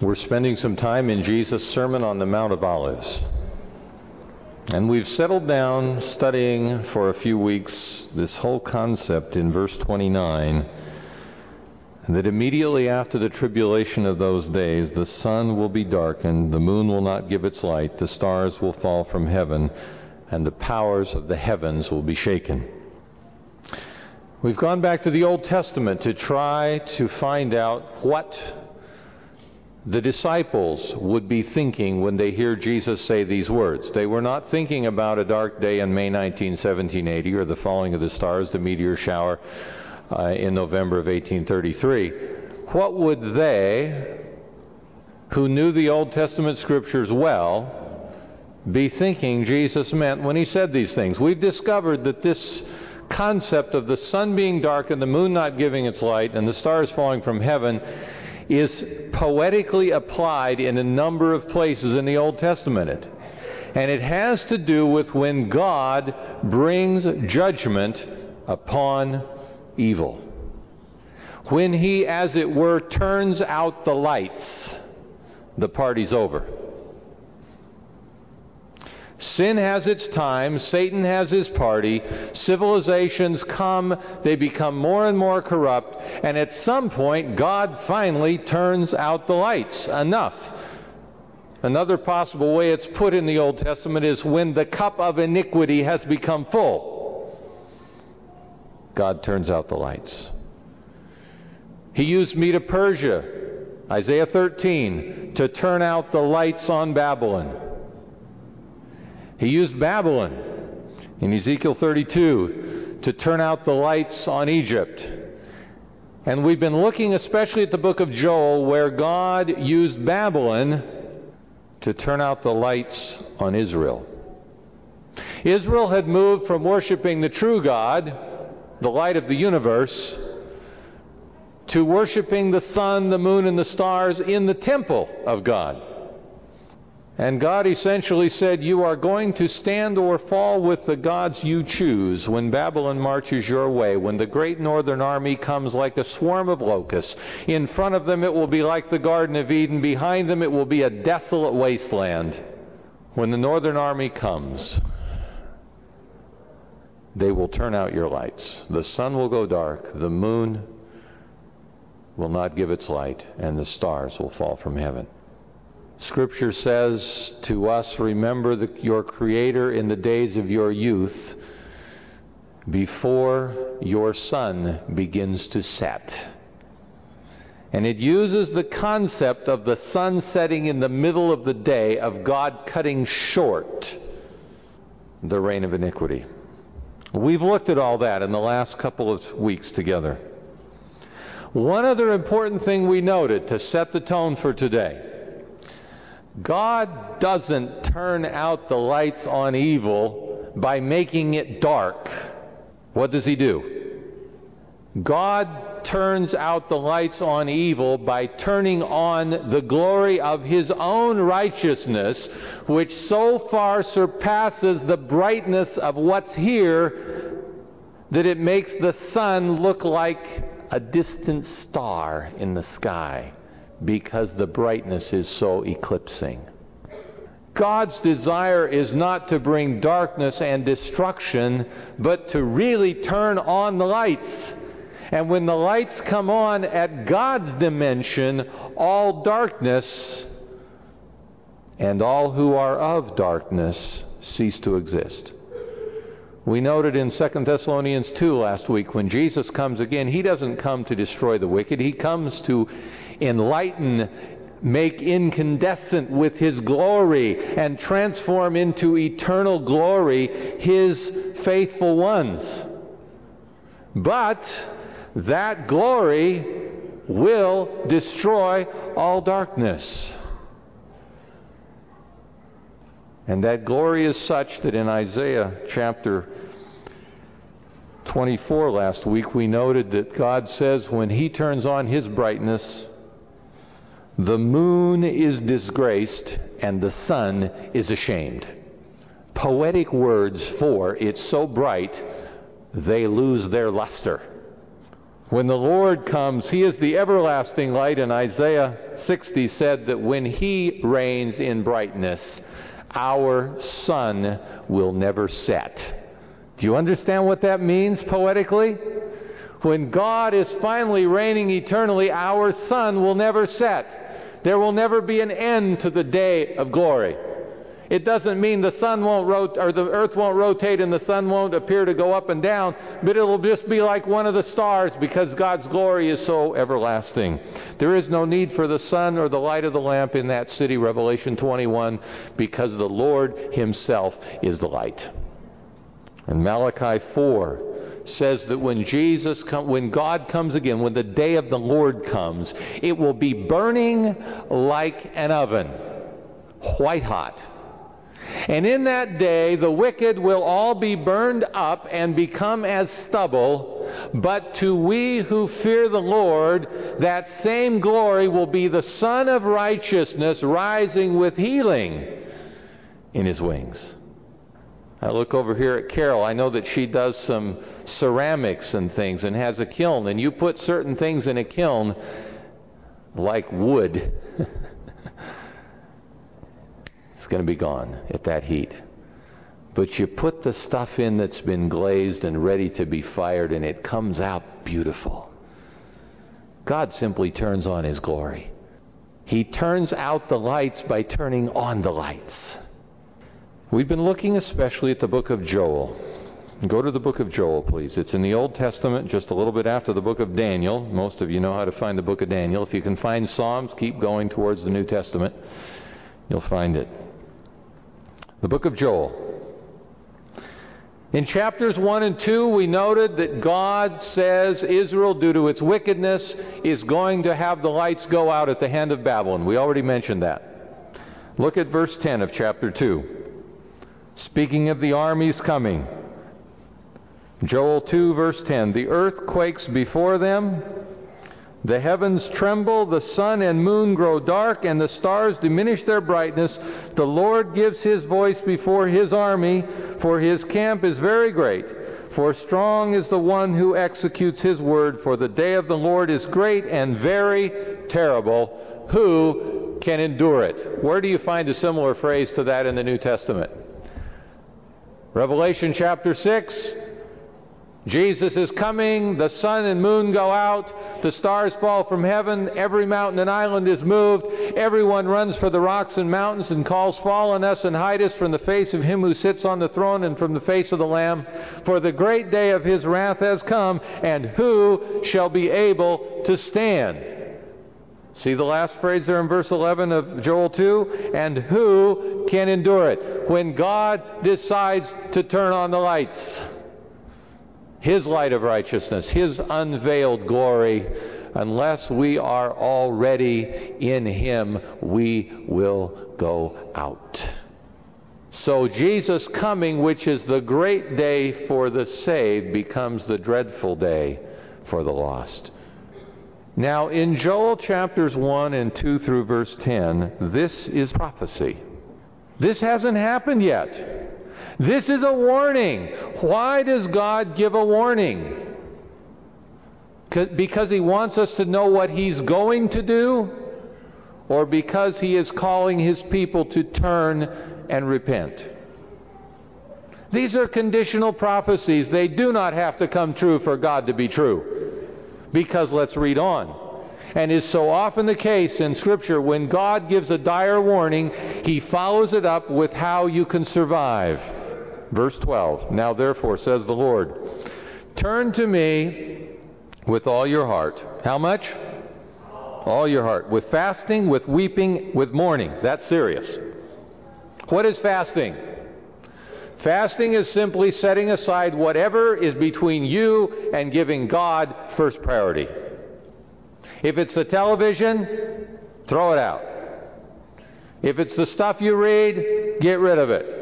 We're spending some time in Jesus' Sermon on the Mount of Olives. And we've settled down studying for a few weeks this whole concept in verse 29, that immediately after the tribulation of those days, the sun will be darkened, the moon will not give its light, the stars will fall from heaven, and the powers of the heavens will be shaken. We've gone back to the Old Testament to try to find out what the disciples would be thinking when they hear Jesus say these words. They were not thinking about a dark day in May 19, 1780, or the falling of the stars, the meteor shower in November of 1833. What would they, who knew the Old Testament scriptures well, be thinking Jesus meant when he said these things? We've discovered that this concept of the sun being dark and the moon not giving its light and the stars falling from heaven is poetically applied in a number of places in the Old Testament. And it has to do with when God brings judgment upon evil. When he, as it were, turns out the lights, the party's over. Sin has its time, Satan has his party, civilizations come, they become more and more corrupt, and at some point God finally turns out the lights. Enough. Another possible way it's put in the Old Testament is when the cup of iniquity has become full, God turns out the lights. He used Medo-Persia, Isaiah 13, to turn out the lights on Babylon. He used Babylon in Ezekiel 32 to turn out the lights on Egypt. And we've been looking especially at the book of Joel, where God used Babylon to turn out the lights on Israel. Israel had moved from worshiping the true God, the light of the universe, to worshiping the sun, the moon, and the stars in the temple of God. And God essentially said, you are going to stand or fall with the gods you choose when Babylon marches your way, when the great northern army comes like a swarm of locusts. In front of them it will be like the Garden of Eden. Behind them it will be a desolate wasteland. When the northern army comes, they will turn out your lights. The sun will go dark, the moon will not give its light, and the stars will fall from heaven. Scripture says to us, remember your Creator in the days of your youth, before your sun begins to set. And it uses the concept of the sun setting in the middle of the day, of God cutting short the reign of iniquity. We've looked at all that in the last couple of weeks together. One other important thing we noted to set the tone for today: God doesn't turn out the lights on evil by making it dark. What does he do? God turns out the lights on evil by turning on the glory of his own righteousness, which so far surpasses the brightness of what's here that it makes the sun look like a distant star in the sky, because the brightness is so eclipsing. God's desire is not to bring darkness and destruction, but to really turn on the lights. And when the lights come on at God's dimension, all darkness and all who are of darkness cease to exist. We noted in 2 Thessalonians 2 last week, when Jesus comes again, he doesn't come to destroy the wicked. He comes to enlighten, make incandescent with his glory, and transform into eternal glory his faithful ones. But that glory will destroy all darkness. And that glory is such that in Isaiah chapter 24 last week, we noted that God says when he turns on his brightness, the moon is disgraced and the sun is ashamed. Poetic words for it's so bright they lose their luster. When the Lord comes, he is the everlasting light, and Isaiah 60 said that when he reigns in brightness, our sun will never set. Do you understand what that means poetically? When God is finally reigning eternally, our sun will never set. There will never be an end to the day of glory. It doesn't mean the sun won't rotate, or the earth won't rotate and the sun won't appear to go up and down, but it'll just be like one of the stars because God's glory is so everlasting. There is no need for the sun or the light of the lamp in that city, Revelation 21, because the Lord himself is the light. And Malachi 4 says that when God comes again, when the day of the Lord comes, it will be burning like an oven, white hot. And in that day, the wicked will all be burned up and become as stubble. But to we who fear the Lord, that same glory will be the Son of Righteousness rising with healing in his wings. I look over here at Carol. I know that she does some ceramics and things and has a kiln. And you put certain things in a kiln, like wood, it's going to be gone at that heat. But you put the stuff in that's been glazed and ready to be fired, and it comes out beautiful. God simply turns on his glory. He turns out the lights by turning on the lights. We've been looking especially at the book of Joel. Go to the book of Joel, please. It's in the Old Testament, just a little bit after the book of Daniel. Most of you know how to find the book of Daniel. If you can find Psalms, keep going towards the New Testament. You'll find it. The book of Joel. In chapters 1 and 2, we noted that God says Israel, due to its wickedness, is going to have the lights go out at the hand of Babylon. We already mentioned that. Look at verse 10 of chapter 2. Speaking of the armies coming. Joel 2, verse 10. The earth quakes before them. The heavens tremble, the sun and moon grow dark, and the stars diminish their brightness. The Lord gives his voice before his army, for his camp is very great. For strong is the one who executes his word, for the day of the Lord is great and very terrible. Who can endure it? Where do you find a similar phrase to that in the New Testament? Revelation chapter 6. Jesus is coming, the sun and moon go out, the stars fall from heaven, every mountain and island is moved, everyone runs for the rocks and mountains and calls, fall on us and hide us from the face of him who sits on the throne and from the face of the Lamb. For the great day of his wrath has come, and who shall be able to stand? See the last phrase there in verse 11 of Joel 2? And who can endure it? When God decides to turn on the lights. His light of righteousness, his unveiled glory, unless we are already in him, we will go out. So Jesus coming, which is the great day for the saved, becomes the dreadful day for the lost. Now in Joel chapters 1 and 2 through verse 10, this is prophecy. This hasn't happened yet. This is a warning. Why does God give a warning? Because he wants us to know what he's going to do? Or because he is calling his people to turn and repent? These are conditional prophecies. They do not have to come true for God to be true. Because let's read on. And is so often the case in Scripture, when God gives a dire warning, he follows it up with how you can survive. Verse 12, now therefore, says the Lord, turn to me with all your heart. How much? All your heart. With fasting, with weeping, with mourning. That's serious. What is fasting? Fasting is simply setting aside whatever is between you and giving God first priority. If it's the television, throw it out. If it's the stuff you read, get rid of it.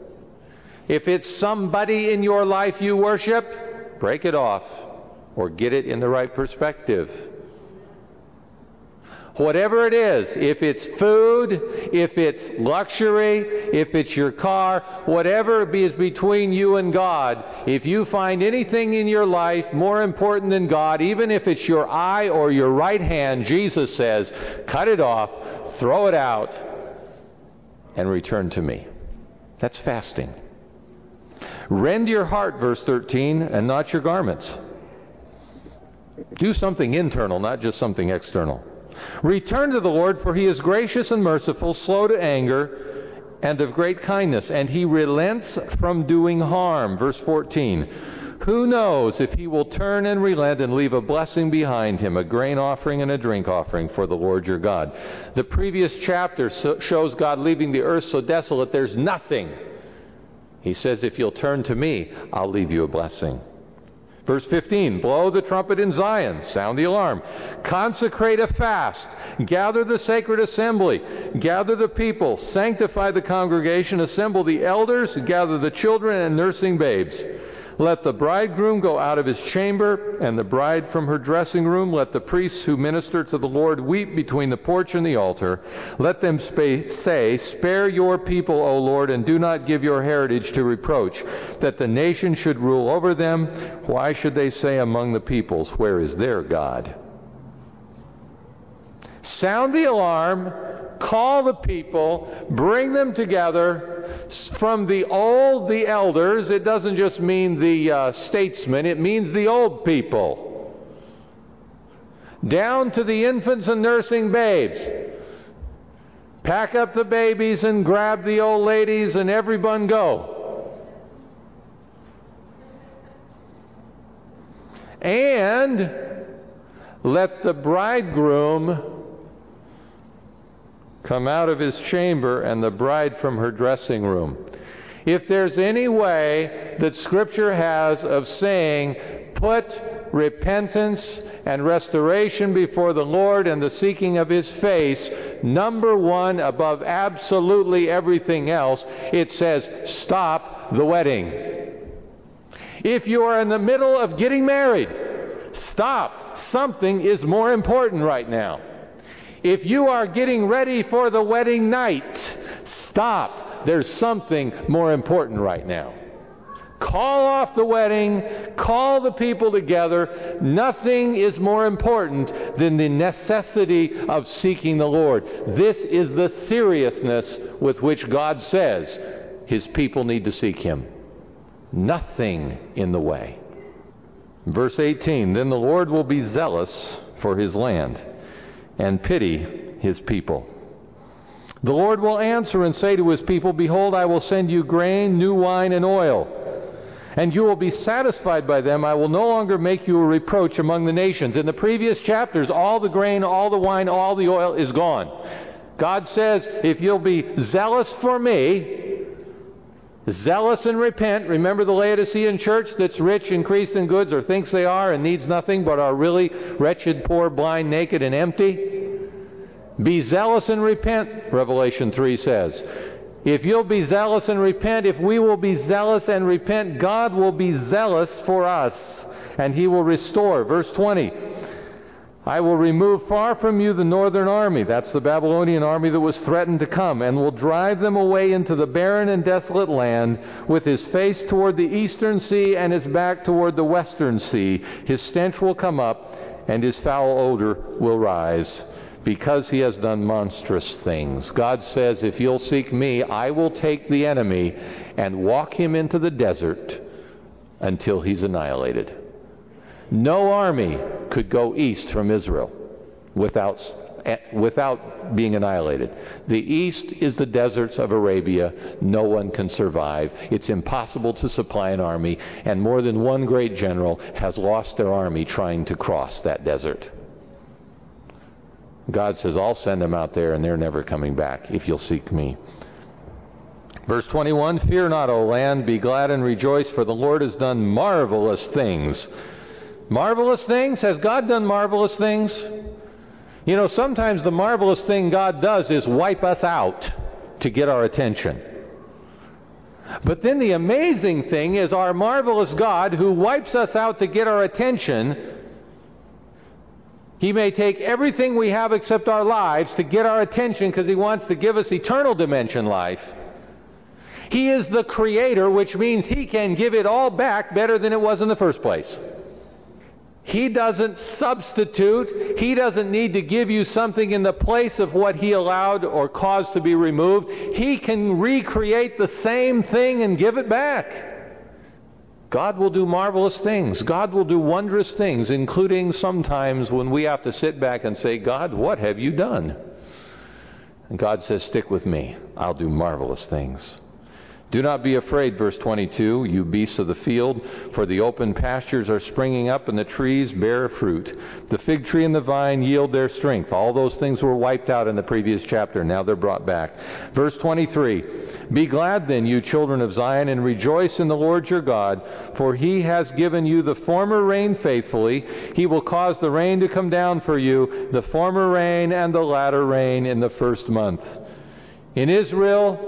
If it's somebody in your life you worship, break it off or get it in the right perspective. Whatever it is, if it's food, if it's luxury, if it's your car, whatever is between you and God, if you find anything in your life more important than God, even if it's your eye or your right hand, Jesus says, cut it off, throw it out, and return to me. That's fasting. Rend your heart, verse 13, and not your garments. Do something internal, not just something external. Return to the Lord, for he is gracious and merciful, slow to anger, and of great kindness, and he relents from doing harm. Verse 14. Who knows if he will turn and relent and leave a blessing behind him, a grain offering and a drink offering for the Lord your God. The previous chapter shows God leaving the earth so desolate there's nothing. He says, if you'll turn to me, I'll leave you a blessing. Verse 15, blow the trumpet in Zion, sound the alarm. Consecrate a fast, gather the sacred assembly, gather the people, sanctify the congregation, assemble the elders, gather the children and nursing babes. Let the bridegroom go out of his chamber, and the bride from her dressing room. Let the priests who minister to the Lord weep between the porch and the altar. Let them say, spare your people, O Lord, and do not give your heritage to reproach, that the nation should rule over them. Why should they say among the peoples, where is their God? Sound the alarm, call the people, bring them together. From the old, the elders, it doesn't just mean the statesmen, it means the old people. Down to the infants and nursing babes. Pack up the babies and grab the old ladies and everyone go. And let the bridegroom come out of his chamber and the bride from her dressing room. If there's any way that Scripture has of saying, put repentance and restoration before the Lord and the seeking of his face, number one above absolutely everything else, it says, stop the wedding. If you are in the middle of getting married, stop. Something is more important right now. If you are getting ready for the wedding night, stop. There's something more important right now. Call off the wedding. Call the people together. Nothing is more important than the necessity of seeking the Lord. This is the seriousness with which God says his people need to seek him. Nothing in the way. Verse 18, then the Lord will be zealous for his land and pity his people. The Lord will answer and say to his people, behold, I will send you grain, new wine, and oil, and you will be satisfied by them. I will no longer make you a reproach among the nations. In the previous chapters, all the grain, all the wine, all the oil is gone. God says, if you'll be zealous for me, zealous and repent. Remember the Laodicean church that's rich, increased in goods, or thinks they are and needs nothing, but are really wretched, poor, blind, naked, and empty? Be zealous and repent, Revelation 3 says. If you'll be zealous and repent, if we will be zealous and repent, God will be zealous for us, and he will restore. Verse 20, I will remove far from you the northern army, that's the Babylonian army that was threatened to come, and will drive them away into the barren and desolate land, with his face toward the eastern sea and his back toward the western sea. His stench will come up, and his foul odor will rise, because he has done monstrous things. God says, if you'll seek me, I will take the enemy and walk him into the desert until he's annihilated. No army could go east from Israel without being annihilated. The east is the deserts of Arabia. No one can survive. It's impossible to supply an army, and more than one great general has lost their army trying to cross that desert. God says, I'll send them out there, and they're never coming back if you'll seek me. Verse 21, fear not, O land, be glad and rejoice, for the Lord has done marvelous things. Marvelous things? Has God done marvelous things? You know, sometimes the marvelous thing God does is wipe us out to get our attention. But then the amazing thing is our marvelous God, who wipes us out to get our attention, He may take everything we have except our lives to get our attention because He wants to give us eternal dimension life. He is the Creator, which means He can give it all back better than it was in the first place. He doesn't substitute. He doesn't need to give you something in the place of what He allowed or caused to be removed. He can recreate the same thing and give it back. God will do marvelous things. God will do wondrous things, including sometimes when we have to sit back and say, God, what have you done? And God says, stick with me. I'll do marvelous things. Do not be afraid, verse 22, you beasts of the field, for the open pastures are springing up and the trees bear fruit. The fig tree and the vine yield their strength. All those things were wiped out in the previous chapter. Now they're brought back. Verse 23, be glad then, you children of Zion, and rejoice in the Lord your God, for He has given you the former rain faithfully. He will cause the rain to come down for you, the former rain and the latter rain in the first month. In Israel,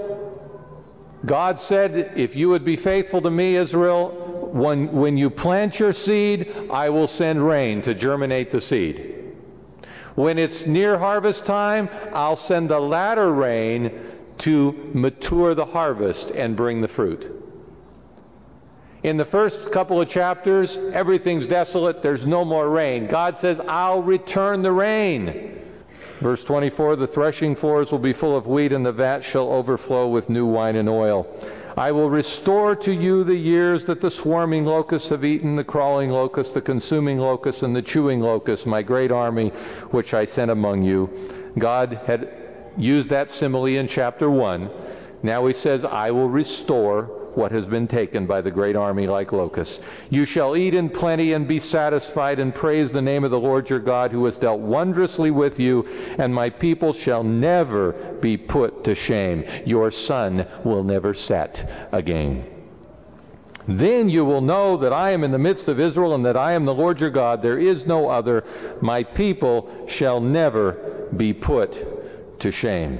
God said, if you would be faithful to me, Israel, when you plant your seed, I will send rain to germinate the seed. When it's near harvest time, I'll send the latter rain to mature the harvest and bring the fruit. In the first couple of chapters, everything's desolate. There's no more rain. God says, I'll return the rain. Verse 24, the threshing floors will be full of wheat, and the vat shall overflow with new wine and oil. I will restore to you the years that the swarming locusts have eaten, the crawling locust, the consuming locust, and the chewing locust, my great army which I sent among you. God had used that simile in chapter 1. Now He says, I will restore what has been taken by the great army like locusts. You shall eat in plenty and be satisfied, and praise the name of the Lord your God, who has dealt wondrously with you, and my people shall never be put to shame. Your sun will never set again. Then you will know that I am in the midst of Israel, and that I am the Lord your God. There is no other. My people shall never be put to shame.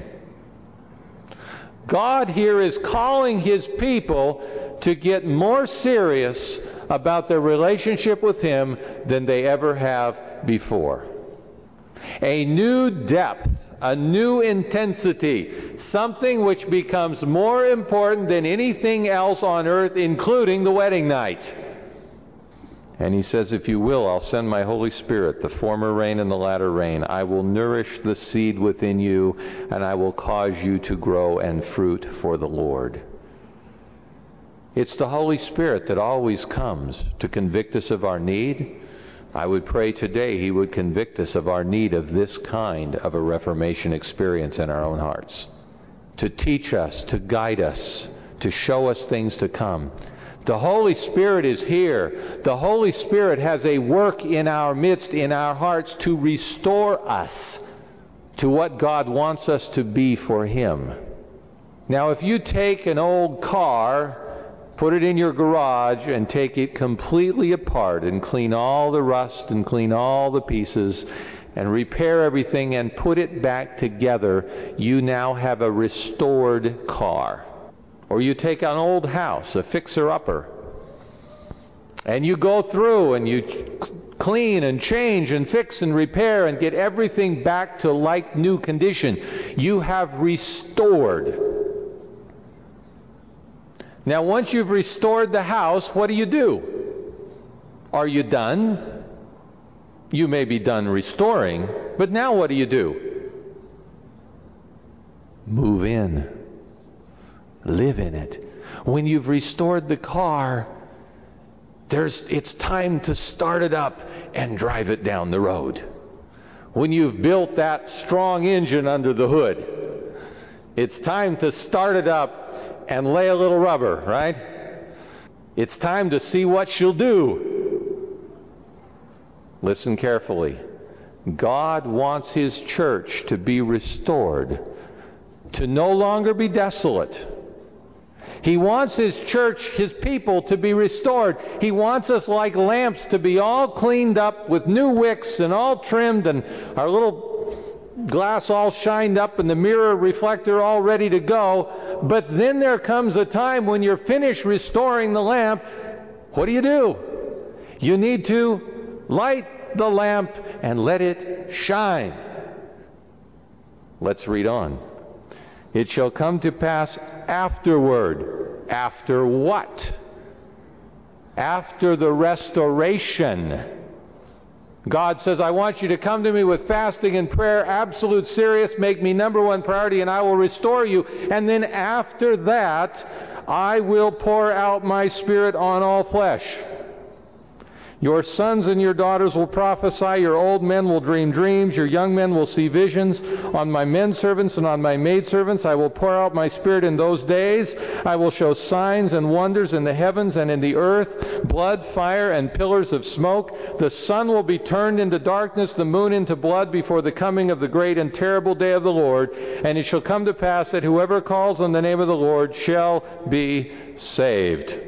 God here is calling His people to get more serious about their relationship with Him than they ever have before. A new depth, a new intensity, something which becomes more important than anything else on earth, including the wedding night. And He says, if you will, I'll send my Holy Spirit, the former rain and the latter rain. I will nourish the seed within you, and I will cause you to grow and fruit for the Lord. It's the Holy Spirit that always comes to convict us of our need. I would pray today He would convict us of our need of this kind of a Reformation experience in our own hearts. To teach us, to guide us, to show us things to come. The Holy Spirit is here. The Holy Spirit has a work in our midst, in our hearts, to restore us to what God wants us to be for Him. Now, if you take an old car, put it in your garage, and take it completely apart and clean all the rust and clean all the pieces and repair everything and put it back together, you now have a restored car. Or you take an old house, a fixer-upper, and you go through and you clean and change and fix and repair and get everything back to like new condition. You have restored. Now, once you've restored the house, what do? Are you done? You may be done restoring, but now what do? Move in. Live in it. When you've restored the car, it's time to start it up and drive it down the road. When you've built that strong engine under the hood, it's time to start it up and lay a little rubber, right? It's time to see what she'll do. Listen carefully. God wants His church to be restored, to no longer be desolate. He wants His church, His people, to be restored. He wants us like lamps to be all cleaned up with new wicks and all trimmed and our little glass all shined up and the mirror reflector all ready to go. But then there comes a time when you're finished restoring the lamp. What do? You need to light the lamp and let it shine. Let's read on. It shall come to pass afterward. After what? After the restoration. God says, I want you to come to me with fasting and prayer, absolute serious, make me number one priority, and I will restore you. And then after that, I will pour out my Spirit on all flesh. Your sons and your daughters will prophesy, your old men will dream dreams, your young men will see visions. On my men servants and on my maidservants I will pour out my Spirit in those days. I will show signs and wonders in the heavens and in the earth, blood, fire, and pillars of smoke. The sun will be turned into darkness, the moon into blood before the coming of the great and terrible day of the Lord. And it shall come to pass that whoever calls on the name of the Lord shall be saved.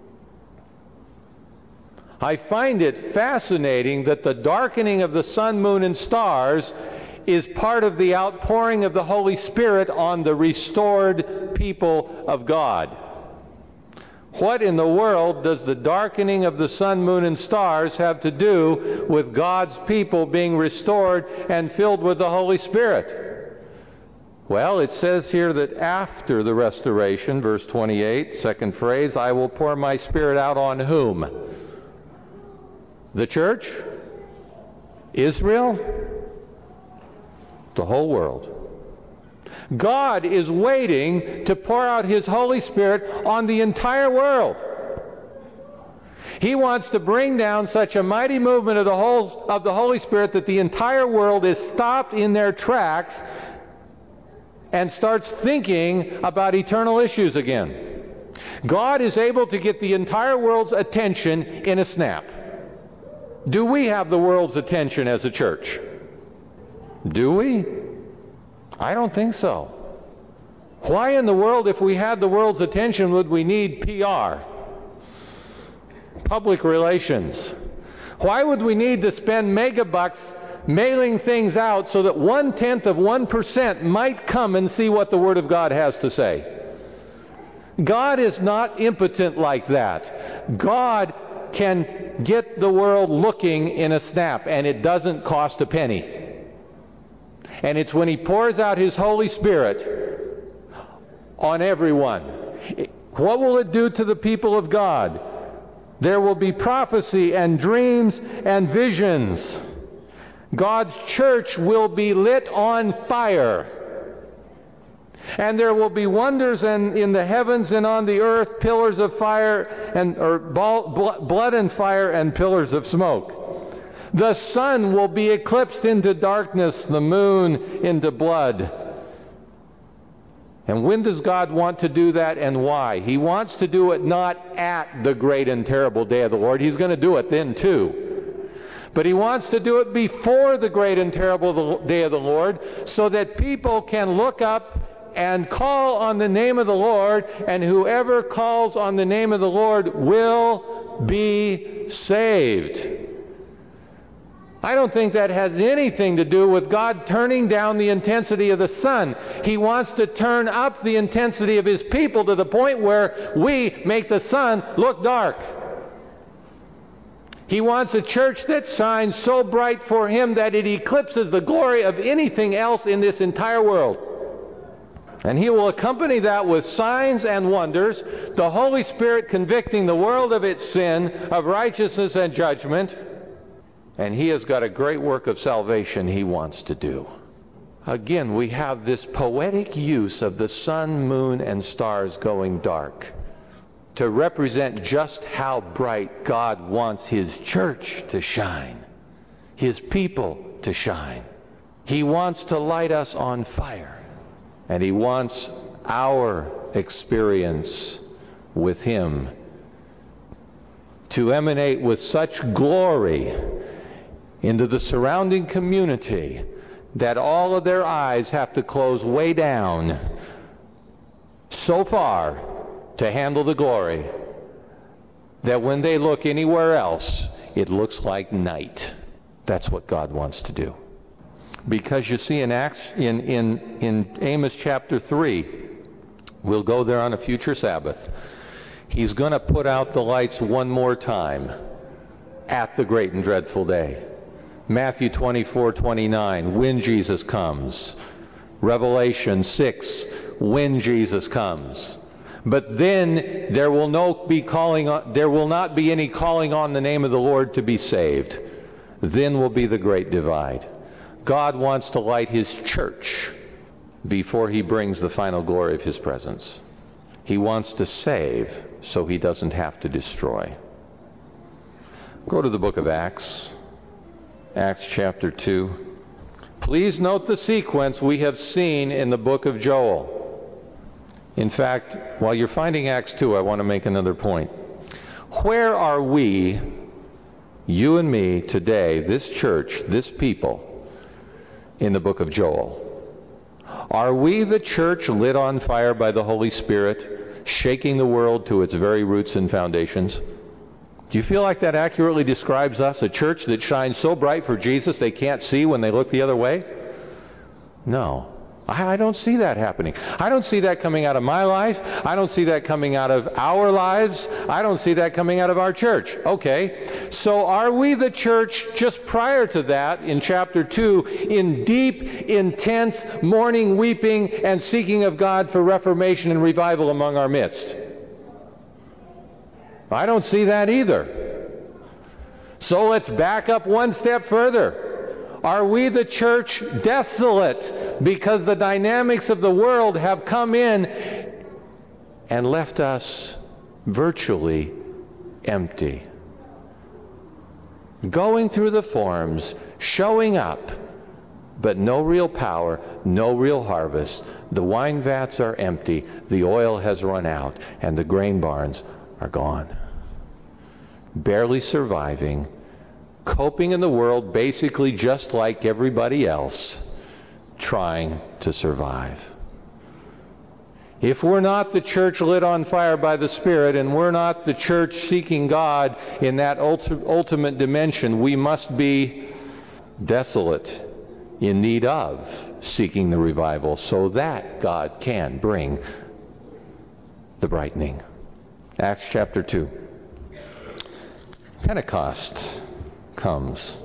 I find it fascinating that the darkening of the sun, moon, and stars is part of the outpouring of the Holy Spirit on the restored people of God. What in the world does the darkening of the sun, moon, and stars have to do with God's people being restored and filled with the Holy Spirit? Well, it says here that after the restoration, verse 28, second phrase, I will pour my Spirit out on whom? The church? Israel? The whole world. God is waiting to pour out His Holy Spirit on the entire world. He wants to bring down such a mighty movement of the Holy Spirit that the entire world is stopped in their tracks and starts thinking about eternal issues again. God is able to get the entire world's attention in a snap. Do we have the world's attention as a church? Do we? I don't think so. Why in the world, if we had the world's attention, would we need PR? Public relations. Why would we need to spend megabucks mailing things out so that 0.1% might come and see what the Word of God has to say? God is not impotent like that. God can get the world looking in a snap, and it doesn't cost a penny. And it's when He pours out His Holy Spirit on everyone. What will it do to the people of God? There will be prophecy and dreams and visions. God's church will be lit on fire. And there will be wonders in the heavens and on the earth, pillars of fire blood and fire and pillars of smoke. The sun will be eclipsed into darkness, the moon into blood. And when does God want to do that and why? He wants to do it not at the great and terrible day of the Lord. He's going to do it then too. But He wants to do it before the great and terrible day of the Lord so that people can look up and call on the name of the Lord, and whoever calls on the name of the Lord will be saved. I don't think that has anything to do with God turning down the intensity of the sun. He wants to turn up the intensity of His people to the point where we make the sun look dark. He wants a church that shines so bright for Him that it eclipses the glory of anything else in this entire world. And He will accompany that with signs and wonders, the Holy Spirit convicting the world of its sin, of righteousness and judgment. And He has got a great work of salvation He wants to do. Again, we have this poetic use of the sun, moon, and stars going dark to represent just how bright God wants His church to shine, His people to shine. He wants to light us on fire. And He wants our experience with Him to emanate with such glory into the surrounding community that all of their eyes have to close way down so far to handle the glory that when they look anywhere else, it looks like night. That's what God wants to do. Because you see in Amos chapter 3, we'll go there on a future Sabbath, He's going to put out the lights one more time at the great and dreadful day. Matthew 24:29, when Jesus comes. Revelation 6, when Jesus comes. But then there will not be any calling on the name of the Lord to be saved. Then will be the great divide. God wants to light his church before he brings the final glory of his presence. He wants to save so he doesn't have to destroy. Go to the book of Acts, Acts chapter 2. Please note the sequence we have seen in the book of Joel. In fact, while you're finding Acts 2, I want to make another point. Where are we, you and me, today, this church, this people, in the book of Joel? Are we the church lit on fire by the Holy Spirit, shaking the world to its very roots and foundations? Do you feel like that accurately describes us, a church that shines so bright for Jesus they can't see when they look the other way? No. I don't see that happening. I don't see that coming out of my life. I don't see that coming out of our lives. I don't see that coming out of our church. Okay, so are we the church just prior to that, in chapter 2, in deep, intense mourning, weeping, and seeking of God for reformation and revival among our midst? I don't see that either. So let's back up one step further. Are we the church desolate because the dynamics of the world have come in and left us virtually empty? Going through the forms, showing up, but no real power, no real harvest. The wine vats are empty, the oil has run out, and the grain barns are gone. Barely surviving, coping in the world basically just like everybody else, trying to survive. If we're not the church lit on fire by the Spirit, and we're not the church seeking God in that ultimate dimension, we must be desolate, in need of seeking the revival, so that God can bring the brightening. Acts chapter 2. Pentecost comes.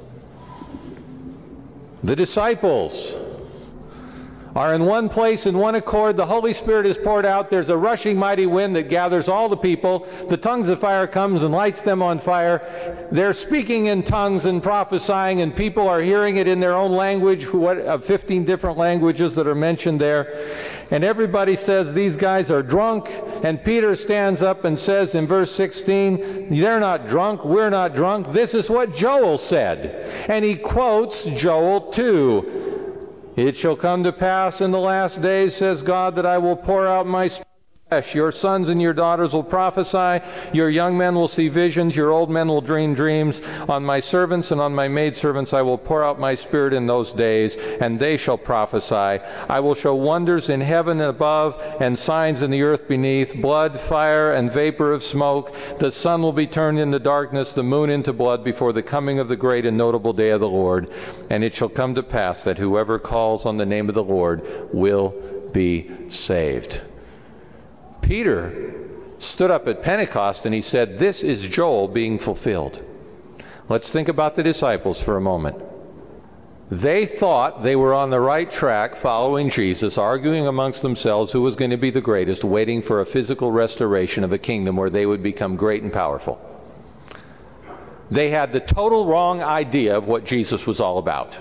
The disciples are in one place, in one accord. The Holy Spirit is poured out. There's a rushing mighty wind that gathers all the people. The tongues of fire comes and lights them on fire. They're speaking in tongues and prophesying, and people are hearing it in their own language, 15 different languages that are mentioned there. And everybody says these guys are drunk. And Peter stands up and says in verse 16, they're not drunk, we're not drunk. This is what Joel said. And he quotes Joel 2. It shall come to pass in the last days, says God, that I will pour out my Spirit. Your sons and your daughters will prophesy. Your young men will see visions. Your old men will dream dreams. On my servants and on my maidservants I will pour out my Spirit in those days, and they shall prophesy. I will show wonders in heaven above and signs in the earth beneath, blood, fire, and vapor of smoke. The sun will be turned into darkness, the moon into blood, before the coming of the great and notable day of the Lord. And it shall come to pass that whoever calls on the name of the Lord will be saved. Peter stood up at Pentecost and he said, this is Joel being fulfilled. Let's think about the disciples for a moment. They thought they were on the right track following Jesus, arguing amongst themselves who was going to be the greatest, waiting for a physical restoration of a kingdom where they would become great and powerful. They had the total wrong idea of what Jesus was all about.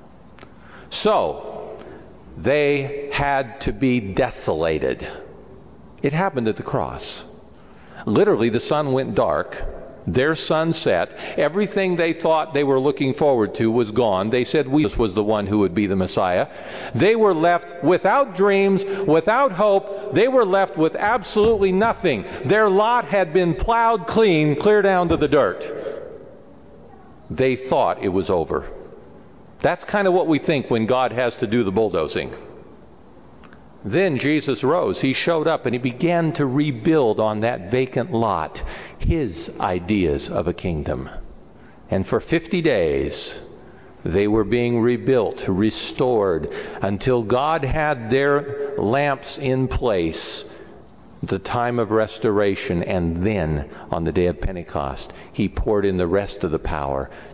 So, they had to be desolated. It happened at the cross. Literally, the sun went dark. Their sun set. Everything they thought they were looking forward to was gone. They said Jesus was the one who would be the Messiah. They were left without dreams, without hope. They were left with absolutely nothing. Their lot had been plowed clean, clear down to the dirt. They thought it was over. That's kind of what we think when God has to do the bulldozing. Then Jesus rose. He showed up and he began to rebuild on that vacant lot his ideas of a kingdom. And for 50 days, they were being rebuilt, restored, until God had their lamps in place, the time of restoration. And then, on the day of Pentecost, he poured in the rest of the power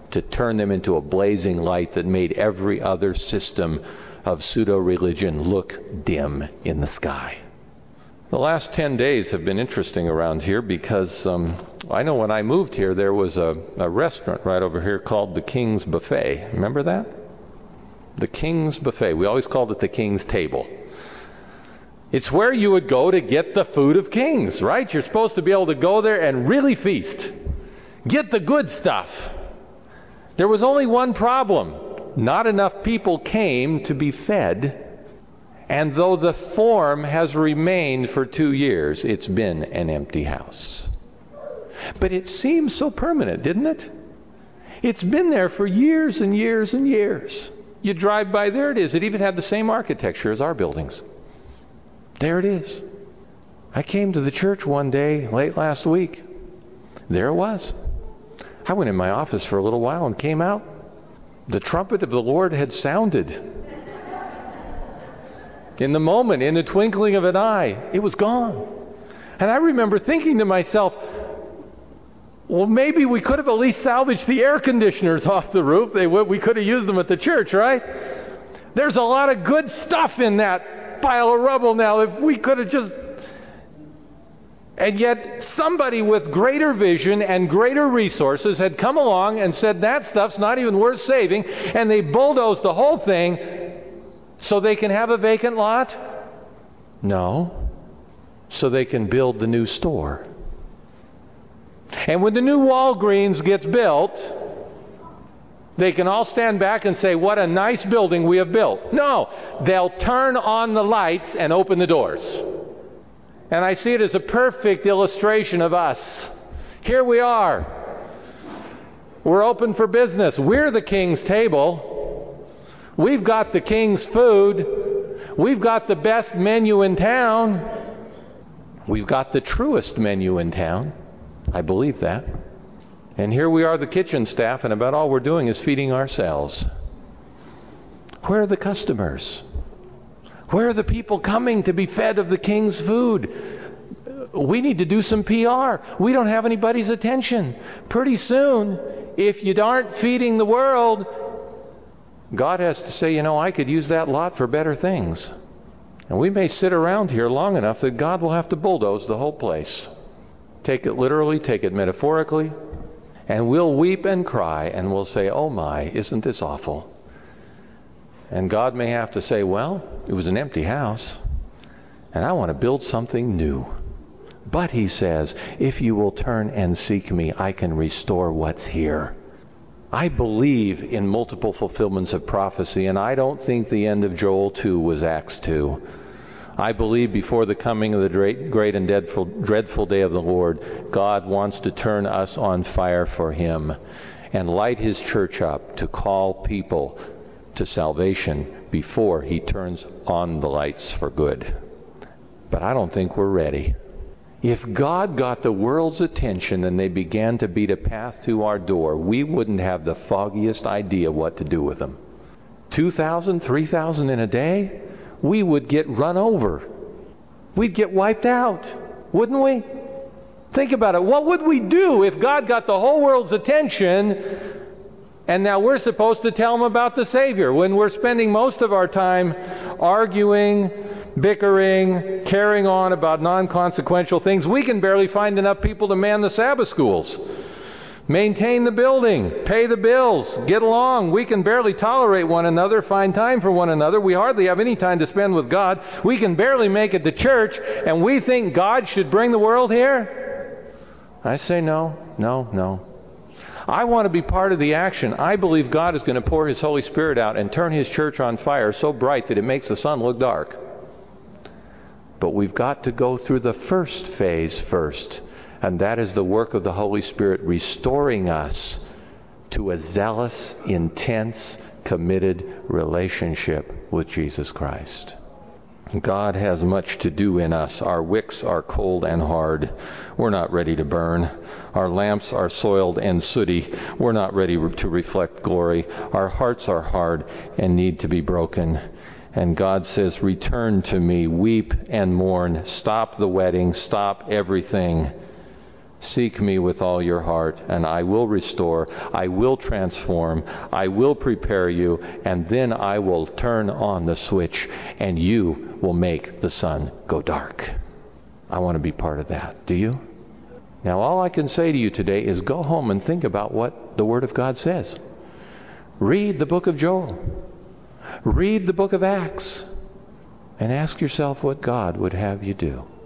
to turn them into a blazing light that made every other system of pseudo-religion look dim in the sky. The last 10 days have been interesting around here because I know when I moved here there was a restaurant right over here called the King's Buffet. Remember that? The King's Buffet. We always called it the King's Table. It's where you would go to get the food of kings, right? You're supposed to be able to go there and really feast. Get the good stuff. There was only one problem. Not enough people came to be fed. And though the form has remained for 2 years, it's been an empty house. But it seems so permanent, didn't it? It's been there for years and years and years. You drive by, there it is. It even had the same architecture as our buildings. There it is. I came to the church one day late last week. There it was. I went in my office for a little while and came out. The trumpet of the Lord had sounded. In the moment, in the twinkling of an eye, it was gone. And I remember thinking to myself, well, maybe we could have at least salvaged the air conditioners off the roof. We could have used them at the church, right? There's a lot of good stuff in that pile of rubble now. If we could have just... And yet somebody with greater vision and greater resources had come along and said that stuff's not even worth saving, and they bulldozed the whole thing so they can have a vacant lot? No. So they can build the new store. And when the new Walgreens gets built, they can all stand back and say, what a nice building we have built. No, they'll turn on the lights and open the doors. And I see it as a perfect illustration of us. Here we are. We're open for business. We're the King's table. We've got the King's food. We've got the best menu in town. We've got the truest menu in town. I believe that. And here we are, the kitchen staff, and about all we're doing is feeding ourselves. Where are the customers? Where are the people coming to be fed of the King's food? We need to do some PR. We don't have anybody's attention. Pretty soon, if you aren't feeding the world, God has to say, I could use that lot for better things. And we may sit around here long enough that God will have to bulldoze the whole place. Take it literally, take it metaphorically, and we'll weep and cry and we'll say, oh my, isn't this awful? And God may have to say, well, it was an empty house, and I want to build something new. But he says, if you will turn and seek me, I can restore what's here. I believe in multiple fulfillments of prophecy, and I don't think the end of Joel 2 was Acts 2. I believe before the coming of the great and dreadful day of the Lord, God wants to turn us on fire for him and light his church up to call people to salvation before he turns on the lights for good. But I don't think we're ready. If God got the world's attention and they began to beat a path to our door, we wouldn't have the foggiest idea what to do with them. 2,000, 3,000 in a day? We would get run over. We'd get wiped out, wouldn't we? Think about it. What would we do if God got the whole world's attention and now we're supposed to tell them about the Savior when we're spending most of our time arguing, bickering, carrying on about non-consequential things? We can barely find enough people to man the Sabbath schools, maintain the building, pay the bills, get along. We can barely tolerate one another, find time for one another. We hardly have any time to spend with God. We can barely make it to church, and we think God should bring the world here? I say no, no, no. I want to be part of the action. I believe God is going to pour his Holy Spirit out and turn his church on fire so bright that it makes the sun look dark. But we've got to go through the first phase first, and that is the work of the Holy Spirit restoring us to a zealous, intense, committed relationship with Jesus Christ. God has much to do in us. Our wicks are cold and hard. We're not ready to burn. Our lamps are soiled and sooty. We're not ready to reflect glory. Our hearts are hard and need to be broken. And God says, return to me, weep and mourn. Stop the wedding, stop everything. Seek me with all your heart, and I will restore, I will transform, I will prepare you, and then I will turn on the switch, and you will make the sun go dark. I want to be part of that. Do you? Now, all I can say to you today is go home and think about what the Word of God says. Read the book of Joel. Read the book of Acts. And ask yourself what God would have you do.